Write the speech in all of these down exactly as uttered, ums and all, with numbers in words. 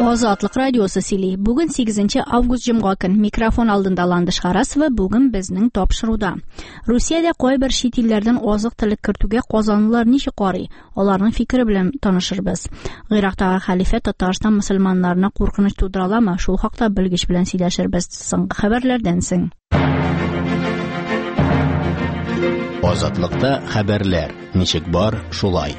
Озатлык радиосы сөйли. Бүген сигезенче август җомга көн микрофон алдында Ландыш Харасова бүген безнең тапшыруда. Русиядә кайбер чит илләрдән азык-төлек кертүгә казанлылар ничек карый? Аларның фикере белән танышырбыз. Гыйрактагы хәлифә Татарстан мөселманнарына куркыныч тудыра аламы? Шул хакта белгеч белән сөйләшербез. Соңгы хәбәрләрдән соң. Азатлыкта хәбәрләр. Ничек бар, шулай.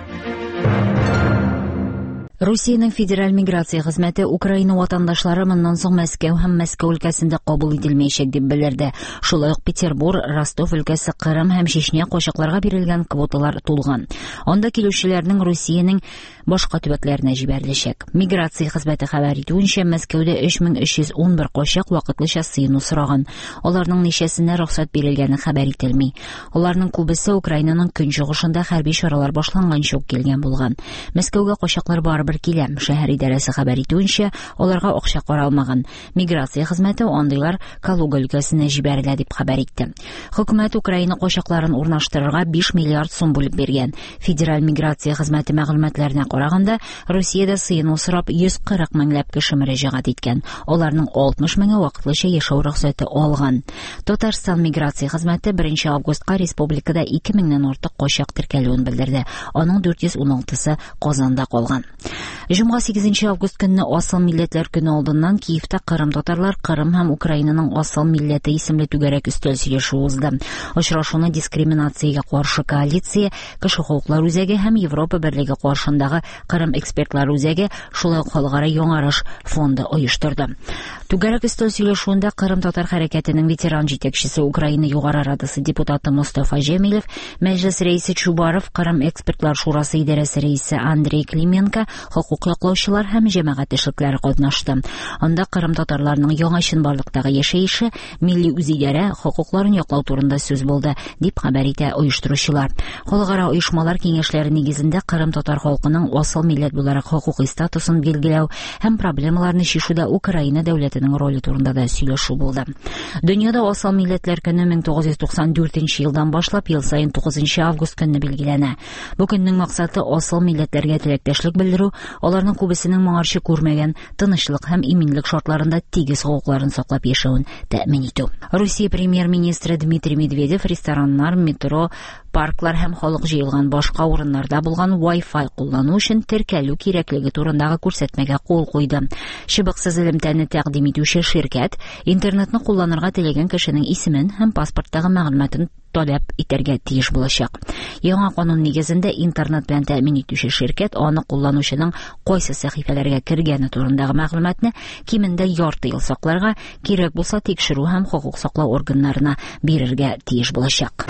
Русиянең федераль миграция хезмәте Украина ватандашлары моннан соң Мәскәү һәм Мәскәү өлкәсендә кабул ителмәячәк дип белдерде. Шулай ук Петербург, Ростов өлкәсе, Кырым һәм Чечня кочакларга бирелгән квоталар тулган. Анда килүчеләрнең Русиянең башка төбәкләренә җибәреләчәк. Миграция хезмәте хәбәр итүенчә, Мәскәүдә өч мең өч йөз ун бер кочак вакытлыча сыену сораган. Аларның ничәсенә рөхсәт бирелгәне хәбәр ителми. Аларның күбесе Украинаның көнчыгышында хәрби чаралар башланганчы ук килгән булган. Мәскәүгә кочаклар барыбер киләм. Шәһәр идарәсе хәбәр итүенчә, аларга акча каралмаган. Миграция хезмәте андыйлар Калуга өлкәсенә җибәрелә дип хәбәр итте. Хөкүмәт Украина кочакларын урнаштырырга биш миллиард сум бүлеп биргән. Федераль миграция хезмәте мәгълүматларына караганда, Русиядә сыену сорап йөз кырык меңләп кеше мөрәҗәгать иткән. Аларның алтмыш меңе вакытлыча яшәү рөхсәте алган. Татарстан миграция хезмәте беренче августка республикада ике меңнән артык кочак теркәлүен белдерде. Аның дүрт йөз ун алтысы Казанда калган. Җомга сигезенче август көнне асыл милләтләр көне алдыннан Киевта Кырым татарлар, Кырым һәм Украинаның асыл милләте исемле түгәрәк өстәл сөйләшүе узды. Очрашуны дискриминациягә каршы коалиция, кеше хокуклар үзәге һәм Европа берлеге каршындагы Кырым экспертлар үзәге, шулай ук халыкара яңарыш фонды оештырды. Түгәрәк өстәл сөйләшүендә Кырым татар хәрәкәтенең ветеран җитәкчесе, Украина Югары Радасы депутаты Мустафа Җәмилев, Мәҗлес рәисе Чубаров, Кырым экспертлар шурасы идарәсе рәисе Андрей Клименко, хокук яклаучылар һәм җәмәгать эшлекләре катнашты. Анда Кырым татарларының яңа чынбарлыктагы яшәеше, милли үзидарә хокукларын яклау турында сүз булды, дип хәбәр итә оештыручылар. Халыкара оешмалар киңәшләре нигезендә Кырым татар халкының асыл милләт буларак хокукый статусын билгеләү һәм проблемаларны чишүдә Украина дәүләтенең роле турында да сөйләшү булды. Дөньяда асыл милләтләр көне мең тугыз йөз туксан дүртенче елдан башлап ел саен тугызынчы август көнне билгеләнә. Бу көннең максаты асыл милләтләргә теләктәшлек белдерү, аларның күбесенең моңарчы күрмәгән тынычлык һәм иминлек шартларында тигез хокукларын саклап яшәүен тәэмин итү. Русия премьер-министры Дмитрий Медведев рестораннар, метро, парклар һәм халык җыелган башка урыннарда булган Wi-Fi куллану өчен теркәлү кирәклеге турындагы күрсәтмәгә кул куйды. Чыбыксыз элемтәне тәкъдим итүче ширкәт интернетны кулланырга теләгән кешенең исемен һәм паспорттагы мәгълүматын таләп итәргә тиеш булачак. Яңа канун нигезендә интернет белән тәэмин итүче ширкәт аны кулланучының кайсы сәхифәләргә кергәне турындагы мәгълүматны кимендә ярты ел сакларга, кирәк булса тикшерү һәм хокук саклау органнарына бирергә тиеш булачак.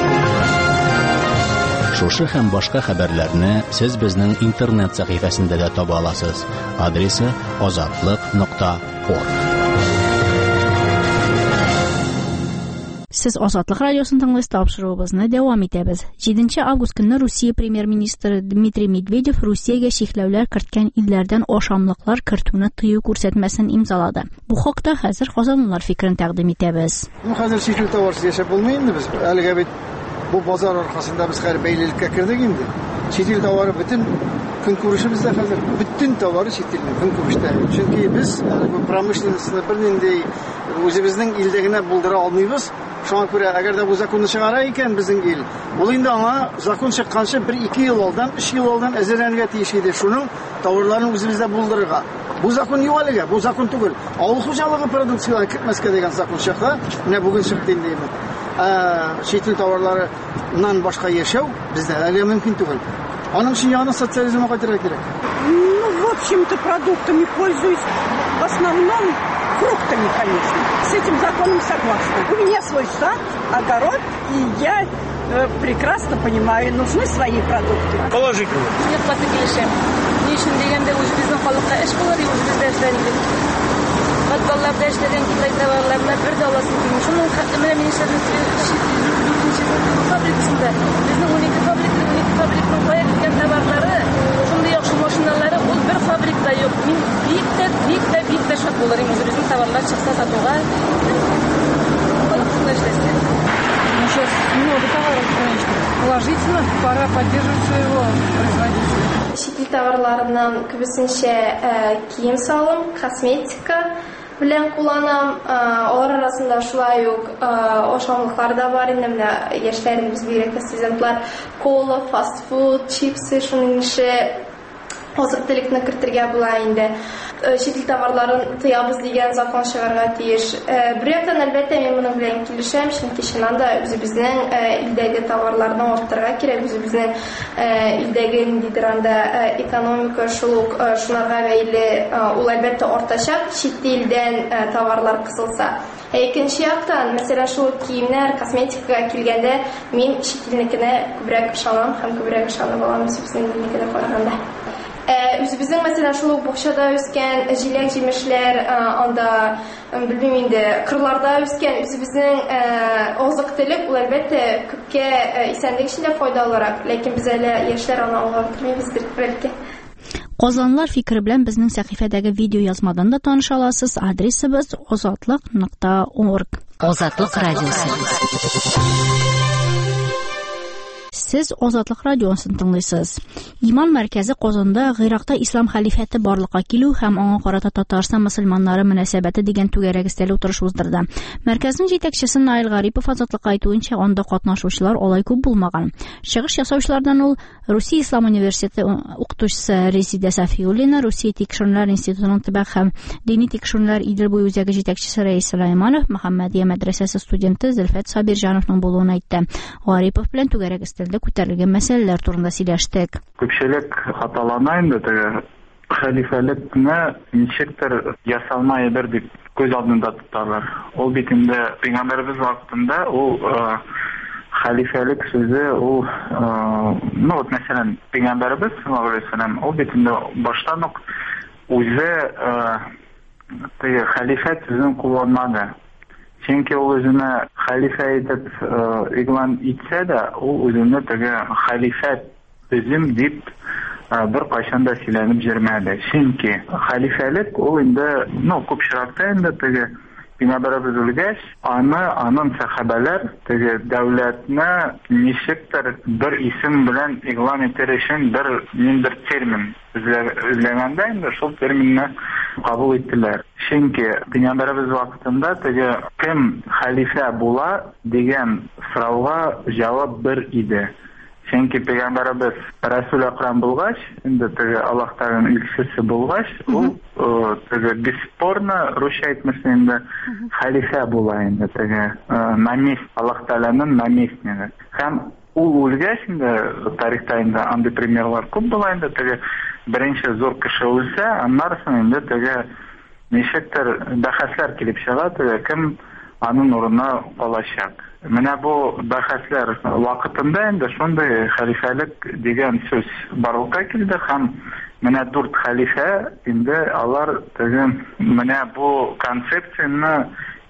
Шушы һәм башка хәбәрләрне сез безнең интернет сәхифәсендә дә таба аласыз. Адресы азатлык нокта орг. Сез Азатлык радиосын тыңлыйсыз, тапшыруыбызны дәвам итәбез. җиденче август көнне Русия премьер-министры Дмитрий Медведев Русиягә чикләүләр керткән илләрдән ашамлыклар кертүне тыю күрсәтмәсен имзалады. Бу хакта хәзер казанлылар фикерен тәкъдим итәбез. Ну, хәзер чикләү товарсыз яшәп булмый инде без. Әлегә бит бу базар аркасында без хәр бәйлелеккә кирдек инде. Чит товары бөтен көн күрешебездә хәзер. Бөтен товары чит илдә көн күрештә. Чөнки без бу промышленностьны бернинди үзебезнең илдә генә булдыра алмыйбыз. Шуңа күрә, әгәр дә бу законны чыгара икән безнең ил, ул инде аңа закон чыкканчы бер-ике ел алдан, өч ел алдан әзерләнергә тиеш иде. Шуның товарларын үзебездә булдырырга. Бу закон юк әлегә, бу закон түгел. Авыл хуҗалыгы продукцияләрен кертмәскә дигән закон чыкты. Менә бүген чыкты инде. Ә, чит ил товарларыннан башка яшәү бездә әлегә мөмкин түгел. Аның өчен яны социализмга кайтырга кирәк. Ну, в общем-то, продуктами пользуюсь. В основном фруктами, конечно. С этим законом согласна. У меня свой сад, огород, и я э, прекрасно понимаю, нужны свои продукты. Положительно. Нет, пофигелешем. Ни өчен дигәндә үзебезнең халыкка эш булыр, үзебездә эшләнде. Батбалларда эшләгән килай товарларны бер дә аласы килми. Шуның менә мин фабрикасында безнең унике фабрика, унике фабрикның кая киткән товарлары, шундый яхшы машиналары ул бер фабрикта юк. Мин бик тә, бик тә, бик тә шат булырым үзебезнең товарлар чыкса сатуга. Ну, сейчас много товаров, конечно. Положительно, пора поддерживать своего производителя. шетел товарларының күбесенчә кием салым, косметика белән кулланам. Алар арасында шулай ук ашамлыклар да бар. Инде менә яшьләребез бигрәк студентлар кола, фастфуд, чипсы, шуның ише азык-төлекне кертергә була инде. Шетел товарларын тыябыз дигән закон чыгарга тиеш. Бер яктан әлбәттә мин моның белән килешәм, чөнки чыннан да үзебезнең илдәге товарларны арттырырга кирәк, үзебезнең илдәге ниндидер анда экономика шул ук шунарга бәйле ул әлбәттә артачак, чит илдән товарлар кысылса. Икенче яктан, мәсәлән, шул киемнәр, косметикага килгәндә мин чит илнекенә күбрәк ышанам һәм күбрәк ышанып алам үзебезнең илнекенә караганда. Үзебезнең мәсәлән шул бакчада үскән җиләк-җимешләр, анда белмим инде кырларда үскән үзебезнең азык-төлек ул әлбәттә күпкә исәнлек өчен дә файдалырак, ләкин без әле яшьләр аны аңлап белмибездер бәлки. Казанлылар фикере белән безнең сәхифәдәге видео язмадан да таныша аласыз. Адресыбыз озатлык нокта орг. Озатлык радиосы. Сез Азатлык радиосын тыңлыйсыз. Иман мәркәзе Казанда Гыйракта ислам халифәте барлыкка килү һәм аңа карата Татарстан мөселманнары мөнәсәбәте дигән түгәрәк өстәл утырыш уздырды. Мәркәзнең җитәкчесе Наил Гарипов Азатлыкка әйтүенчә, анда катнашучылар алай күп булмаган. Чыгыш ясаучылардан ул Русия Ислам университеты укытучысы Резида Сафиуллина, Русия Тикшерүләр институтының төбәк һәм дини тикшерүләр Идел буе үзәге җитәкчесе Рәис Сөләйманов, Мөхәммәдия мәдрәсәсе студенты Зөлфәт Сабирҗановның булуын әйтте. Гарипов белән түгәрәк өстәлдә күтәрелгән мәсьәләләр турында сөйләштек. Күпчелек хаталана инде теге хәлифәлекне ничектер ясалмай бер дип күз алдында тоталар. Ул бит инде Пәйгамбәрбез вакытында ул хәлифәлек сүзе ул ну вот мәсәлән Пәйгамбәрбез саллаллаху алейхи ва саллям ул бит инде баштан ук үзе теге хәлифә сүзен кулланмады. Чөнки ул үзенә хәлифә итеп игълан итсә дә, ул үзенә теге хәлифә үзем дип бер кайчан да сөйләнеп җирмәде. Чөнки хәлифәлек ул инде, ну, күп чиратта инде теге Пәйгамбәрбез үлгәч, аны аның сахабалар теге дәүләтне ничектер бер исем белән игълан итер өчен бер ниндер термин эзләгәндә инде шул терминны кабул иттеләр. Чөнки Пәйгамбәрбез вакытында теге кем хәлифә була дигән сорауга җавап бер иде. Чөнки Пәйгамбәрбез Расул Акрам булгач, инде теге Аллаһтан илчесе булгач, ул теге бесспорно русча әйтмәсә инде хәлифә була инде теге намест Аллаһ Тәгаләнең наместниге. Һәм ул үлгәч инде тарихта инде андый примерлар күп була инде теге беренче зур кеше үлсә, аннан соң инде теге ничектер бәхәсләр килеп чыга, теге кем аның урынына калачак. Менә бу бәхәсләр вакытында инде шундый хәлифәлек дигән сүз барлыкка килде һәм менә дүрт хәлифә инде алар теге менә бу концепцияны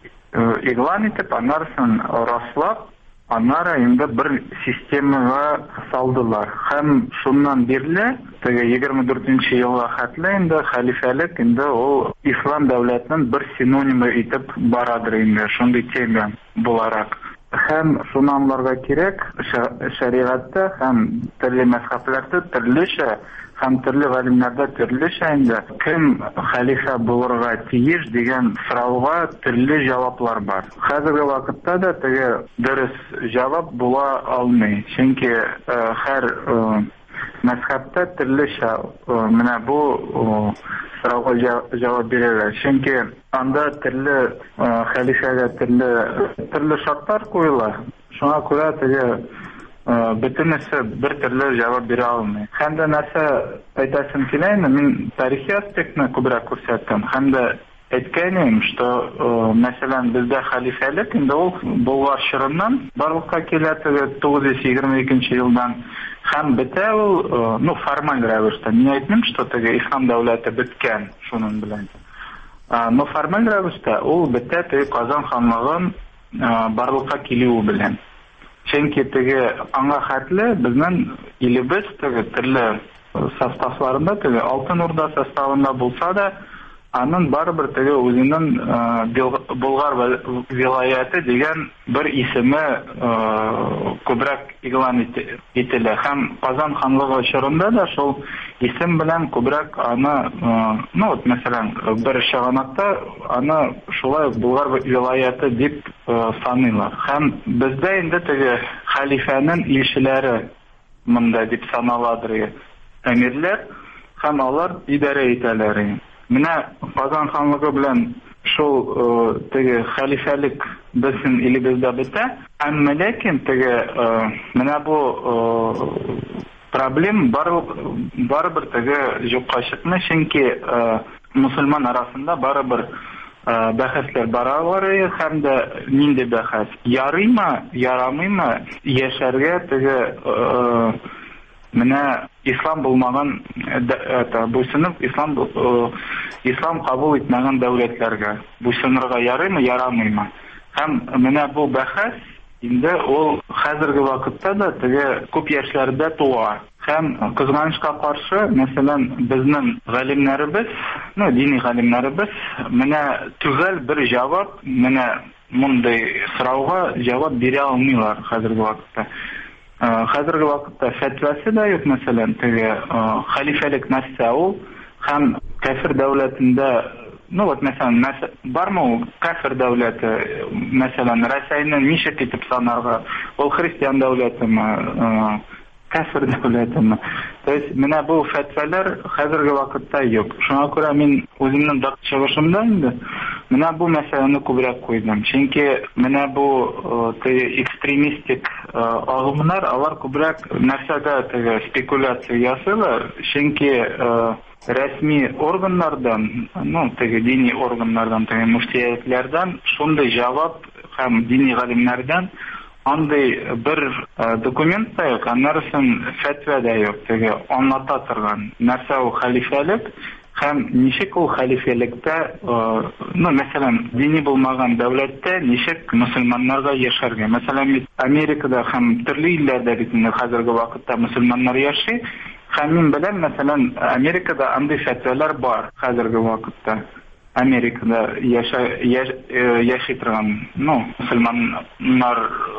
игълан итеп, аннан соң раслап, аннары инде бер системага салдылар. Һәм шуннан бирле теге егерме дүртенче елга хәтле инде хәлифәлек инде ул ислам дәүләтенең бер синонимы итеп барадыр инде шундый тема буларак. Һәм шуны аңларга кирәк, шәригатьтә һәм төрле мәзһәбләрдә төрлечә һәм төрле галимнәрдә төрлечә инде кем хәлифә булырга тиеш дигән сорауга төрле җаваплар бар. Хәзерге вакытта да теге дөрес җавап була алмый. Чөнки һәр мәзһәбтә төрлечә менә бу сорауга җавап бирәләр. Чөнки анда төрле хәлифәгә төрле төрле шартлар куела. Шуңа күрә теге бөтенесе бер төрле җавап бирә алмый. Һәм дә нәрсә әйтәсем килә инде, мин тарихи аспектны күбрәк күрсәттем. Һәм дә әйткәнем, что мәсәлән бездә хәлифәлек инде ул Болгар чорыннан барлыкка килә теге тугыз йөз егерме икенче елдан. Һәм бетә ул, ну, формаль рәвештә. Мин әйтмим, что теге ислам дәүләте беткән шуның белән. Но формаль рәвештә ул бетә теге Казан ханлыгын барлыкка килүе белән. Чөнки теге аңа хәтле безнең илебез теге төрле составларында, теге Алтын Урда составында булса да, аның барыбер теге үзенең Болгар вилаяты дигән бер исеме күбрәк игълан ителә. Һәм Казан ханлыгы чорында да шул исем белән күбрәк аны, ну вот, мәсәлән, бер чыганакта аны шулай Болгар вилаяты дип саныйлар. Һәм бездә инде теге халифаның илчеләре монда дип саналадыр, әмирләр, һәм алар идарә итәләр. Менә Казан ханлыгы белән шул теге халифалык безнең илебездә бетә, әмма ләкин теге менә бу проблем барыбер теге юкка чыкмый, чөнки мусульман арасында барыбер бәхәсләр баралар, һәм дә нинди бәхәс, ярыймы, ярамыймы яшәргә теге менә ислам булмаган, буйсынып ислам ислам кабул итмәгән дәүләтләргә буйсынырга ярыймы, ярамыймы. Һәм менә бу бәхәс инде ул хәзерге вакытта да теге күп яшьләрдә туа. Һәм кызганычка каршы, мәсәлән, безнең галимнәребез, ну, дини галимнәребез менә түгел бер җавап, менә мондай сорауга җавап бирә алмыйлар хәзерге вакытта. Хәзерге вакытта фәтвасы да юк, мәсәлән, теге халифалык нәрсә ул, һәм кафир дәүләтендә, ну вот, мәсәлән, бармы ул кафир дәүләте, мәсәлән, Россияны ничек итеп санарга, ул христиан дәүләтеме, кафир дәүләтеме. То есть, менә бу фәтвалар хәзерге вакытта юк. Шуңа күрә мин үземнең чыгышымда инде менә бу мәсьәләне күбрәк куйдым. Чөнки менә бу экстремистик агымнар, алар күбрәк нәрсәдә теге спекуляция ясыйлар. Чөнки рәсми органнардан, ну, теге дини органнардан, теге муфтиятләрдән шундый җавап һәм дини галимнәрдән андый бер документ та юк, аннарысын фәтва да юк, теге аңлата торган нәрсә ул халифалык һәм ничек ул халифалыкта, ну, мәсәлән, дини булмаган дәүләттә ничек мусульманнарга яшәргә. Мәсәлән, Америкада һәм төрле илләрдә бит хәзерге вакытта мусульманнар яши. Һәм мин беләм, мәсәлән, Америкада андый фәтвалар бар хәзерге вакытта. Америкада яши торган, ну, мусульманнар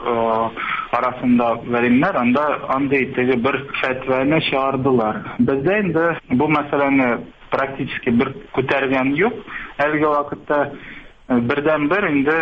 арасында галимнәр анда андый теге бер фәтваны чыгардылар. Бездә инде бу мәсьәләне практически бер күтәргән юк. Әлеге вакытта бердән-бер инде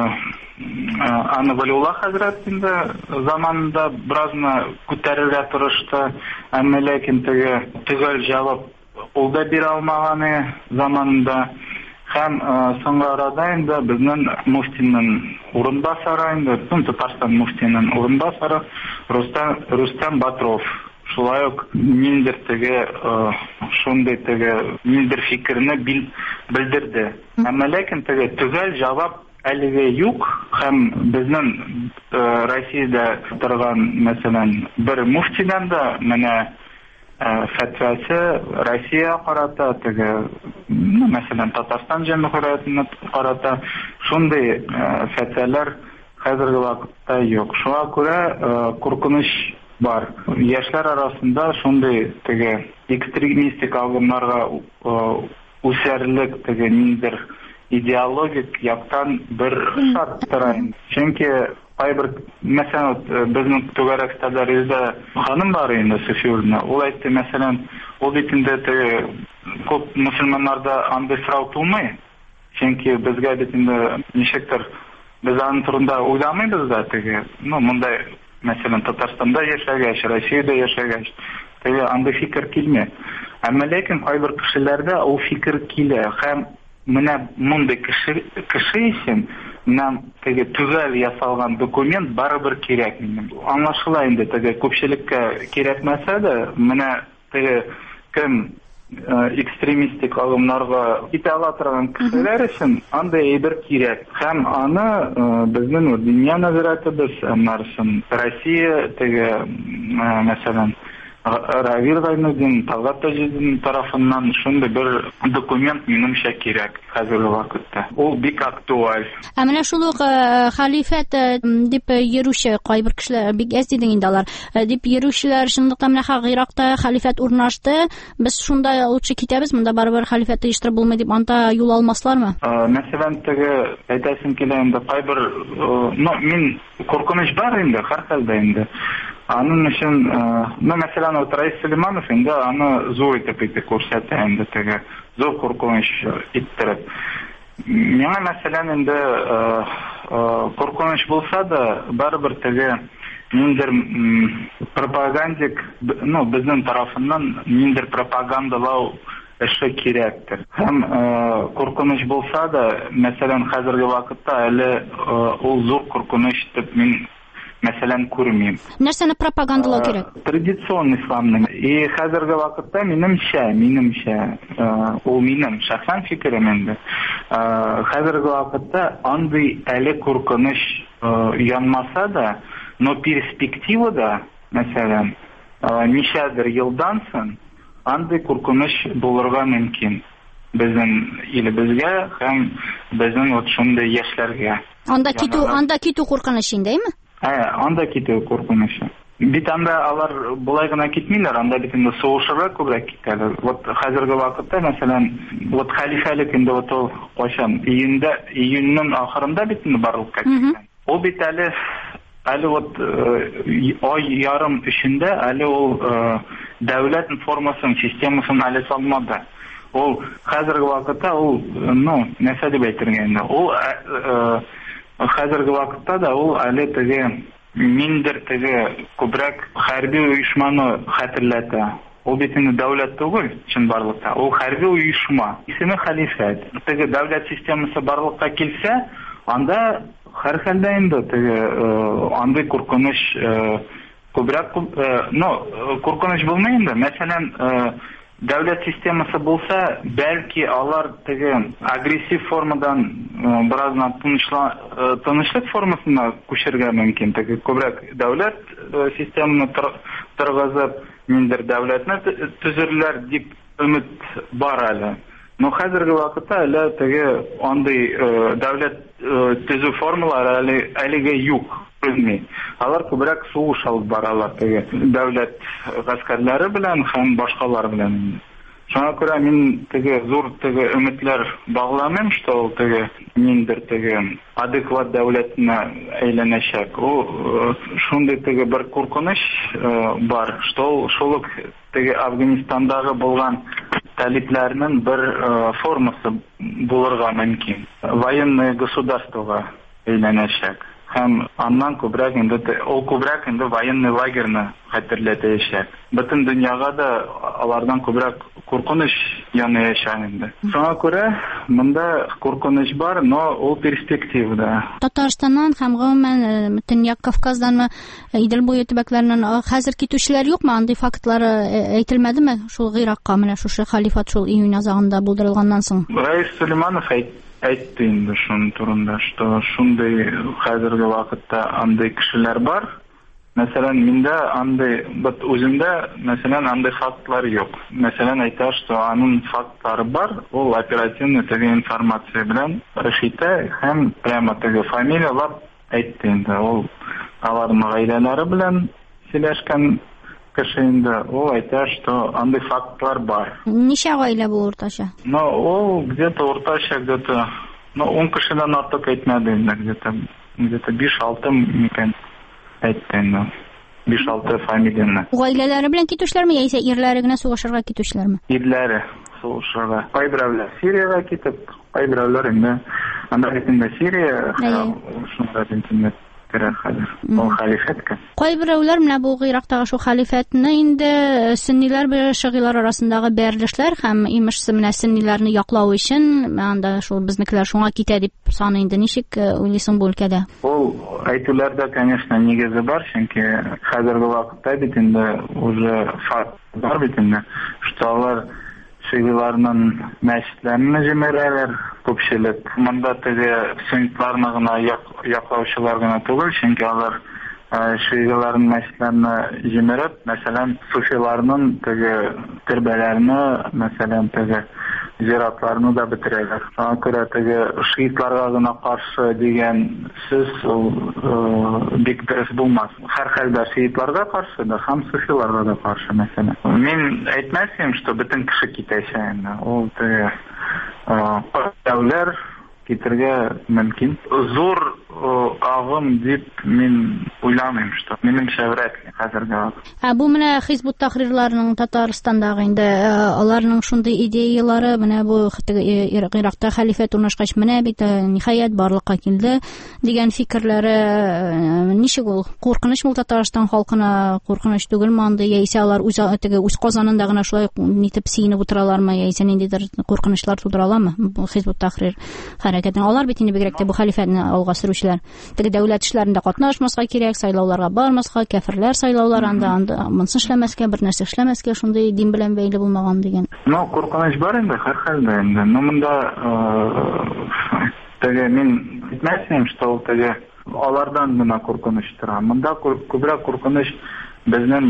аны Валиулла хәзрәт инде заманында беразны күтәрергә тырышты, әмма ләкин теге төгәл җавап ул да бирә алмаганы заманында. Һәм соңгы арада инде безнең муфтинең урынбасары, инде Татарстан муфтинең урынбасары Рустам Батров шулай ук ниндер теге шундый теге ниндер фикерне белдерде. Әмма ләкин теге төгәл җавап әлегә юк. Һәм безнең Россиядә торган, мәсәлән, бер муфтидан да менә фәтвасы Россия карата, теге, мәсәлән, Татарстан җәмгыятенә карата шундый фәтвалар хәзерге вакытта юк. Шуңа күрә куркыныч бар. Яшьләр арасында шундый теге экстремистик агымнарга үсәрлек, теге ниндер идеологик яктан бер шарт тора. Чөнки кайбер, мәсәлән, безнең түгәрәктәләребездә ханым бар инде, Софиуллина. Ул әйтте, мәсәлән, ул бит инде теге күп мусульманнарда андый сорау тумый. Чөнки безгә бит инде ничектер без аның турында уйламыйбыз да, теге, ну, мондай, мәсәлән, Татарстанда яшәгәч, Россиядә яшәгәч, теге андый фикер килми. Әмма ләкин кайбер кешеләрдә ул фикер килә. Һәм менә мондай кеше кеше өчен менә теге түгел ясалган документ барыбер кирәк. Аңлашыла инде, теге күпчелеккә кирәкмәсә дә, менә теге кем экстремистик агымнарга итә ала торган кешеләр өчен андай әйбер кирәк. Һәм аны безнең дөнья назаратыбыз, аннарсын Россия, теге, мәсәлән, Равил Гайнудин, Талгат Таҗетдин тарафыннан шундый бер документ минемчә кирәк хәзерге вакытта. Ул бик актуаль. Ә менә шул ук халифат дип йөрүче кайбер кешеләр бик әз диде инде алар. Дип йөрүчеләр шундыктан менә Гыйракта халифат урнашты. Без шунда лучше китәбез, монда барыбер халифат оештырып булмый дип анда юл алмаслармы? Мәсәлән, теге әйтәсем килә инде кайбер, ну, мин куркыныч бар инде, һәрхәлдә инде. Аның өчен, ну, мәсәлән, Раис Сөлейманов инде аны зур итеп итеп күрсәтә инде, теге зур куркыныч иттереп. Миңа мәсәлән инде куркыныч булса да, барыбер теге ниндер пропагандик, ну, безнең тарафыннан ниндер пропагандалау эше кирәктер. Һәм куркыныч булса да, мәсәлән, хәзерге вакытта әле ул зур куркыныч дип мин мәсәлән күрмим. Нәрсәне пропагандалау кирәк? Традиционный исламның. И хәзерге вакытта минемчә, минемчә, ул минем шәхсән фикерем инде. Хәзерге вакытта андый әле куркыныч янмаса да, но перспективада, мәсәлән, ничәдер елдан соң андый куркыныч булырга мөмкин. Безнең илебезгә һәм безнең вот шундый яшьләргә. Анда китү, анда китү куркыныч индеме? Ә, анда китү куркыныч. Бит анда алар булай гына китмиләр, анда бит инде сугышырга күбрәк китәләр. Вот хәзерге вакытта, мәсәлән, вот халифалык инде вот ул кайчан? Июньдә, июньнең ахырында бит инде барлыкка киткән. Ул бит әле әле вот ай ярым эчендә әле ул дәүләт информацион системасын әле салмады. Ул хәзерге вакытта ул, ну, нәрсә дип әйтергә инде? Ул хәзерге вакытта да ул әле теге миндер теге күбрәк хәрби оешманы хәтерләтә. Ул бит инде дәүләт түгел, чынбарлыкта. Ул хәрби оешма. Исеме халифат. Теге дәүләт системасы барлыкка килсә, анда һәрхәлдә инде теге андый куркыныч күбрәк, ну, куркыныч булмый инде. Мәсәлән, дәүләт системасы булса, бәлки алар теге агрессив формадан беразна тынычлык формасына күчәргә мөмкин. Теге күбрәк дәүләт системаны торгызып, ниндер дәүләтне төзерләр дип өмет бар әле. Но хәзерге вакытта әле теге андый дәүләт төзү формалары әле әлегә юк. Алар күбрәк сугыш алып баралар теге дәүләт гаскәрләре белән һәм башкалар белән. Шуңа күрә мин теге зур теге өметләр багламыйм, что ул теге ниндер теге адекват дәүләтенә әйләнәчәк. Ул шундый теге бер куркыныч бар, что шул ук теге Афганистандагы булган талипләрнең бер формасы булырга мөмкин. Военное государствога әйләнәчәк. Һәм аннан күбрәк инде ул күбрәк инде военный лагерьне хәтерләтәчәк. Бөтен дөньяга да алардан күбрәк куркыныч яныячак инде. Шуңа күрә монда куркыныч бар, но ул перспективада. Татарстаннан һәм гомумән Төньяк Кавказдан, Идел буе төбәкләреннән хәзер китүчеләр юкмы? Андый фактлары әйтелмәдеме? Шул Гыйракка менә шушы халифат шул июнь азагында булдырылганнан соң. Раис Сөлейманов әйтте инде шуның турында, что шундый хәзерге вакытта андый кешеләр бар. Мәсәлән, миндә андый, бит үземдә, мәсәлән, андый фактлар юк. Мәсәлән, әйтә, что аның фактлары бар, ул оперативный теге информация белән рәшитә һәм прямо теге фамилиялар әйтте инде. Ул аларның гаиләләре белән сөйләшкән кеше инде. Ул әйтә, что андый фактлар бар. Ничә гаилә бу уртача? Ну, ул где-то уртача, где-то, ну, он кешедән артык әйтмәде инде, где-то, где-то биш-алты микән әйтте инде. биш-алты фамилияны. Гаиләләре белән китүчеләрме, яисә ирләре генә сугышырга китүчеләрме? Ирләре сугышырга. Кайберәүләр Сириягә китеп, кайберәүләр инде анда инде Сирия, шунда инде Ул халифатка. Кайберәүләр менә бу Гыйрактагы шу халифатны инде сөнниләр белән шигылар арасындагы бәрелешләр һәм имешсе менә сөнниләрне яклау өчен анда шул безнекеләр шуңа китә дип саны инде ничек уйлыйсың бу өлкәдә? Ул әйтүләрдә, конечно, нигезе бар, чөнки хәзерге вакытта бит инде уже факт бар бит инде, что алар шигыларның мәчетләрне җимерәләр, күпчелек. Монда теге сөннитларны гына яклаучылар гына түгел, чөнки алар шигаларын мәчетләрне җимереп, мәсәлән, суфиларның теге төрбәләрне, мәсәлән, теге зиратларны да бетерәләр. Шуңа күрә теге шиитларга гына каршы дигән сүз бик дөрес булмас. Һәр хәлдә шиитларга каршы да, һәм суфиларга да каршы, мәсәлән. Мин әйтмәсем, что бөтен кеше китәчәк. Ул теге дәүләр китергә мөмкин. Зур агым дип мин уйламыйм, что минемчә вряд ли хәзергә. Ә бу менә Хизбут Тахрирларның Татарстандагы инде аларның шундый идеялары, менә бу Иракта хәлифәт урнашкач менә бит ниһаять барлыкка килде дигән фикерләре ничек ул? Куркыныч бу Татарстан халкына, куркыныч түгелме анда, яисә алар үз теге үз Казанында гына шулай нитеп сиенеп утыралармы, яисә ниндидер куркынычлар тудыраламы Хизбут Тахрир хәрәкәтен? Алар бит инде бигрәк тә бу хәлифәтне алга сөрүчеләр. Теге дәүләт эшләрендә катнашмаска кирәк, сайлауларга бармаска, кафирләр сайлауларында анда монсын эшләмәскә, бер нәрсә эшләмәскә, шундый дин белән бәйле булмаган дигән. Ну, куркыныч бар инде һәр хәлдә инде. Ну, монда теге мин әйтмәсем, что теге алардан гына куркыныч тора. Монда күбрәк куркыныч безнең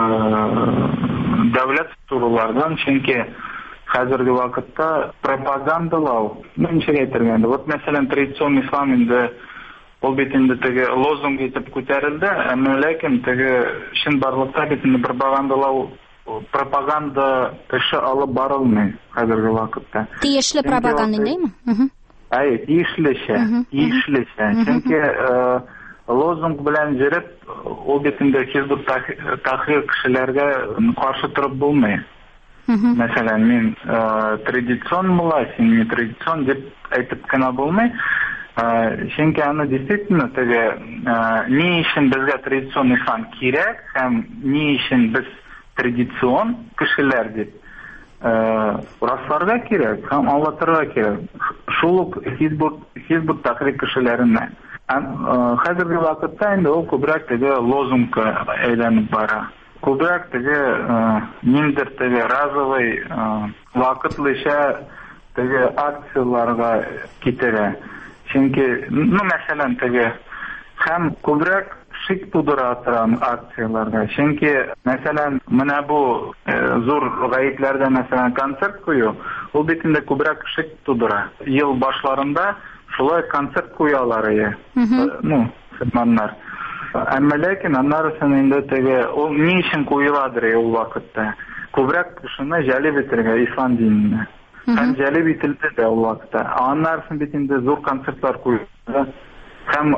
дәүләт структуралардан, чөнки хәзерге вакытта пропагандалау, ну, ничек әйтергә инде. Вот, мәсәлән, традицион ислам инде ул бит инде теге лозунг итеп күтәрелде, әмма ләкин теге шин барлыкта бит инде пропагандалау, пропаганда кеше алып барылмый хәзерге вакытта. Тиешле пропаганда инде. Ай, тиешлечә, тиешлечә. Чөнки лозунг белән җиреп, ул бит инде Хизбут Тахрир кешеләргә каршы торып булмый. Мәсәлән, мин традицион була, син не традицион дип әйтеп кенә булмый. Чөнки аны действительно теге ни өчен безгә традицион ислам кирәк һәм ни өчен без традицион кешеләр дип расларга кирәк һәм аңлатырга кирәк. Шул ук Хизбут Тахрир кешеләренә. Хәзерге вакытта инде ул күбрәк теге лозунгка әйләнеп бара. Күбрәк теге ниндер теге разовый вакытлыча теге акцияларга китерә. Чөнки, ну, мәсәлән, теге һәм күбрәк шик тудыра торган акцияларга. Чөнки, мәсәлән, менә бу зур гаетләрдә, мәсәлән, концерт кую, ул бит инде күбрәк шик тудыра. Ел башларында шулай концерт куялар иде. Ну, мөселманнар. Әмма ләкин аннарысын инде теге ул ни өчен куйыладыр ул вакытта. Күбрәк кешене җәлеп итәргә ислам диненә. Һәм җәлеп ителде дә ул вакытта. Аннарысын бит инде зур концертлар куйды. Һәм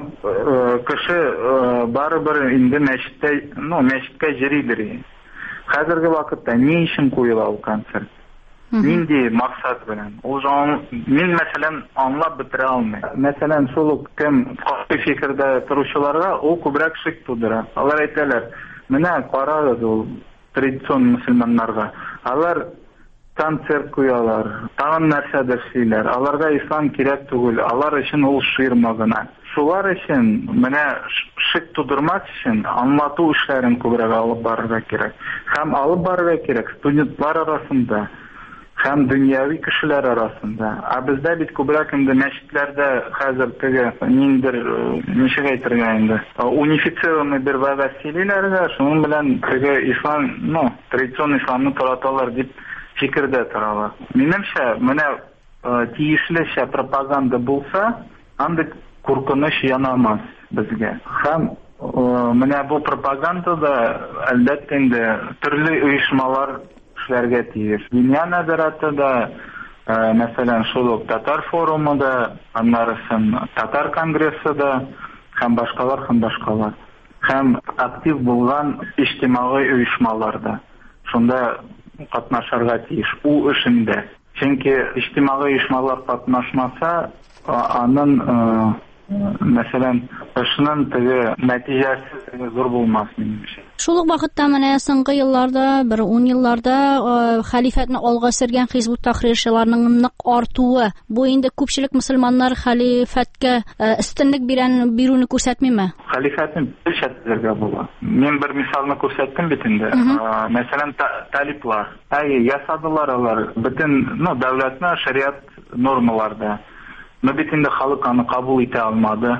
кеше барыбер инде мәчеттә, ну, мәчеткә йөридер. Хәзерге вакытта ни өчен куела ул концерт? Нинди максат белән? Ул җан мин мәсәлән аңлап бетерә алмыйм. Мәсәлән, шул ук кем каты фикердә торучыларга ул күбрәк шик тудыра. Алар әйтәләр, менә карагыз ул традицион мөселманнарга. Алар концерт куялар, тагын нәрсәдер сөйләр. Аларга ислам кирәк түгел. Алар өчен ул ширма гына. Шулар өчен менә шик тудырмас өчен аңлату эшләрен күбрәк алып барырга кирәк. Һәм алып барырга кирәк студентлар арасында. Һәм дөньяви кешеләр арасында. Ә бездә бит күбрәк инде мәчетләрдә хәзер теге ниндер ничек әйтергә инде унифицированный бер вәгазь сөйлиләр, шуның белән теге ислам, ну, традицион исламны тараталар дип фикердә торалар. Минемчә, менә тиешлечә пропаганда булса, анда куркыныч янамас безгә. Һәм менә бу пропагандада әлбәттә инде төрле оешмалар эшләргә тиеш. Дөнья нәзарәте дә, мәсәлән, шул ук Татар форумы да, аннарысын Татар конгрессы да, һәм башкалар, һәм башкалар. Һәм актив булган иҗтимагый оешмалар да. Шунда катнашырга тиеш у эшендә. Чөнки иҗтимагый оешмалар катнашмаса, аның мәсәлән, эшнең теге нәтиҗәсе зур булмас минемчә. Шул ук вакытта менә соңгы елларда, бер ун елларда хәлифәтне алга сөргән Хизбут Тахрирчыларның нык артуы, бу инде күпчелек мөселманнар хәлифәткә өстенлек бирән бирүне күрсәтмиме? Хәлифәтне күрсәтергә була. Мин бер мисалны күрсәттем бит инде. Мәсәлән, талиплар. Әй, ясадылар алар бөтен, ну, дәүләтне шариат нормаларда. Но бит инде халык аны кабул итә алмады.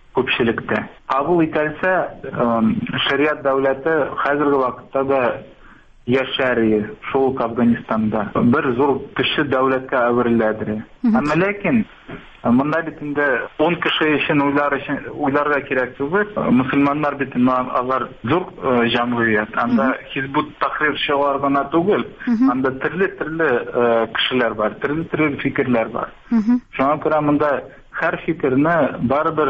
ko'pchilikda. Qabul etilsa, shariat davlati hozirgi vaqtda da yashari shu Afg'onistonda bir zo'r kishi davlatga avriladi. Ammo lekin bunda bitinde o'n kishi uchun uylar uchun uylarga kerak bo'lib, musulmonlar bitin agar zo'r jamiyat, anda Hizbut Tahrir shiorigina tugul, anda turli-turli kishilar bor, turli-turli fikrlar bor. Shunga ko'ra bunda har fikrni baribir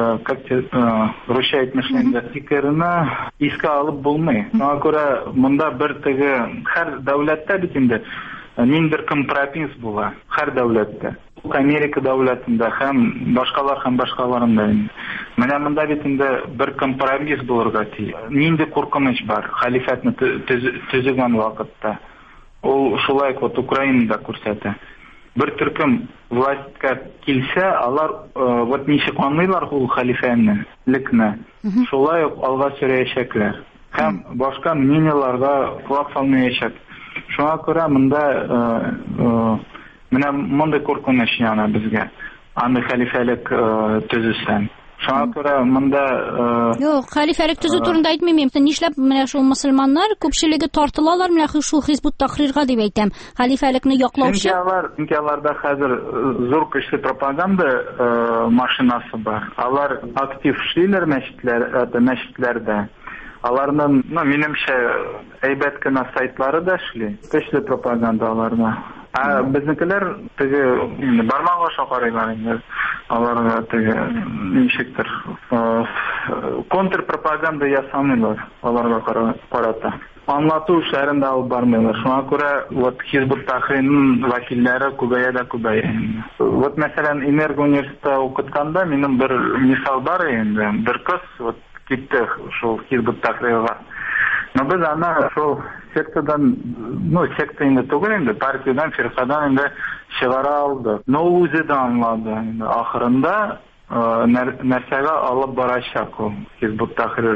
ruscha aytmishlarda fikrni esga olib bo'lmaydi. Shunga ko'ra bunda bir tigi har davlatda bitinda mindir kompromiss bo'ladi, har davlatda. Amerika davlatida ham boshqalar ham boshqalarında. Mana bunda bitinda bir kompromiss bo'lurga tiydi. Nindi qo'rqinch bor xalifatni tuzgan vaqtda. U shulay kot Ukrainada ko'rsatdi. Bir turkum властька kelsa, ular вот nishq anlaylar u xalifalikni. Shulay olg'a surayashaklar. Ham boshqa miniyalarga quloq solmayashak. Shunga ko'ra bunda mana bunday qo'rqinish yana bizga. Anda xalifalik tuzilsan. Shunga ko'ra bunda yo'q, xalifalik tuzu turida aytmayman. Nishlab mana shu musulmonlar ko'pchiligi tortilalar mana shu Hizbut Tahrirga deb aytam. Xalifalikni yoqlovchi. Inkalarda hozir zo'r kuchli propaganda mashinasi bor. Ular aktiv ishlaylar masjidlarda, masjidlarda. Alarning, menimcha, aybatgina saytlarida ishlaydi. Kuchli propagandalarni. A biznikilar tigi barmog'i shaqaraylar. Ularga tigi nishikdir kontr propaganda yasamıyorlar. Ularga qarata. Anlatuv ishlarini olib bormaylar. Shunga ko'ra, вот Hizbut Tahrirning vakillari ko'payadi, ko'payadi. Вот masalan, Energo universitetida o'qitganda mening bir misol bor endi. Bir qiz вот ketdi shu Hizbut Tahrirga. Но biz ana shu sektadan, no sekta endi to'g'ri endi partiyadan, firqadan endi shivara oldi. No o'zidan anladi. Endi oxirinda narsaga olib borashaq u Hizbut Tahrir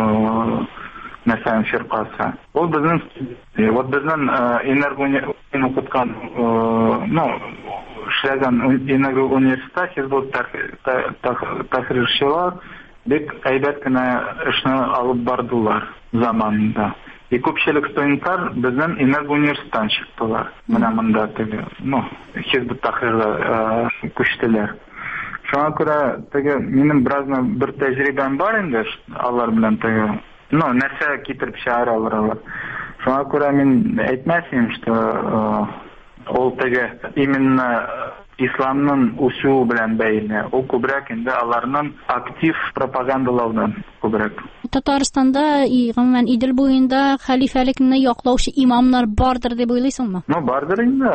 masalan firqasi. U bizning вот bizning Energo o'qitgan, no ishlagan Energo universitetida Hizbut Tahrirchilar deb aybatgina ishni olib bordilar zamonida. И ko'pchilik studentlar bizdan Energo universitetidan chiqdilar. Mana bunda tigi, no, Hizbut Tahrirga ko'chdilar. Shunga ko'ra, tigi mening birazdan bir tajribam bor endi ular bilan tigi. No, narsa keltirib chiqaralar. Shunga ko'ra men aytmasam, что ol tigi именно İslamның usuvi bilan bəyli. O ko'proq endi ularning aktiv propagandalaridan ko'proq. Tataristonda, umuman Idil bo'yinda xalifalikni yoqlovchi imomlar bordir deb o'ylaysizmi? No, bordir endi.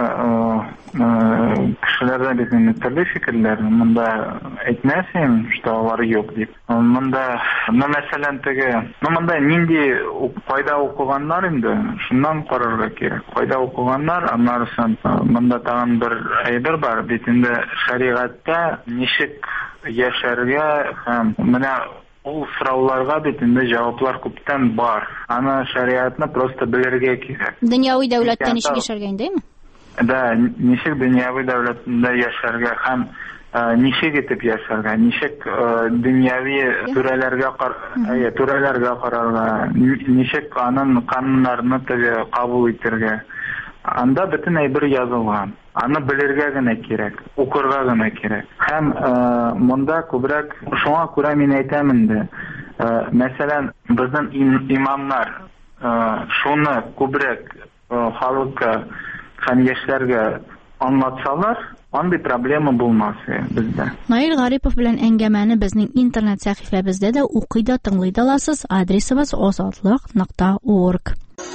Kishilardan bizning turli fikrlar. Bunda aytmasam, что ular yo'q deb. Bunda, masalan, tigi, bunda nindi qoida o'qiganlar endi shundan qarorga kerak. Qoida o'qiganlar, ammo bunda tag'in bir aybir bor. Bitinde şariatda nishik yasharga ham mana u so'rovlarga bitinde javoblar ko'pdan bor. Ana shariatni просто bilirga kerak. Dunyoviy davlatda nishik yashargandaymi? Da, nishik dunyoviy davlatda yasharga ham nishik etib yasharga, nishik dunyoviy turalarga turalarga qararga, nishik qonun qonunlarni qabul etirga. Anda bütün bir yazılgan. Anı bilirge gine kerak, okurga gine kerak. Hem bunda ko'proq şuna ko'ra men aytamindi. Mesela bizning imamlar şunu ko'proq xalqqa, ham yoshlarga anlatsalar, onday problema bo'lmasa bizda. Nail G'aripov bilan angamani bizning internet sahifamizda da o'qiyda tinglayda olasiz. Adresimiz ozodlik nuqta org.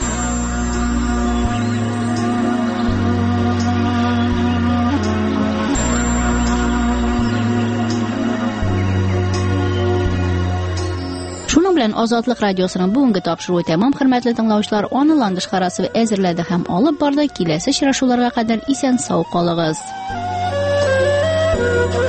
Shuning bilan Ozodlik radiosining bugungi topshiruvi tamom. Hurmatli tinglovchilar, onlayn qarasi va ezirlarda ham olib bordi. Kelasi uchrashuvlarga qadar esen sog' qoling'iz.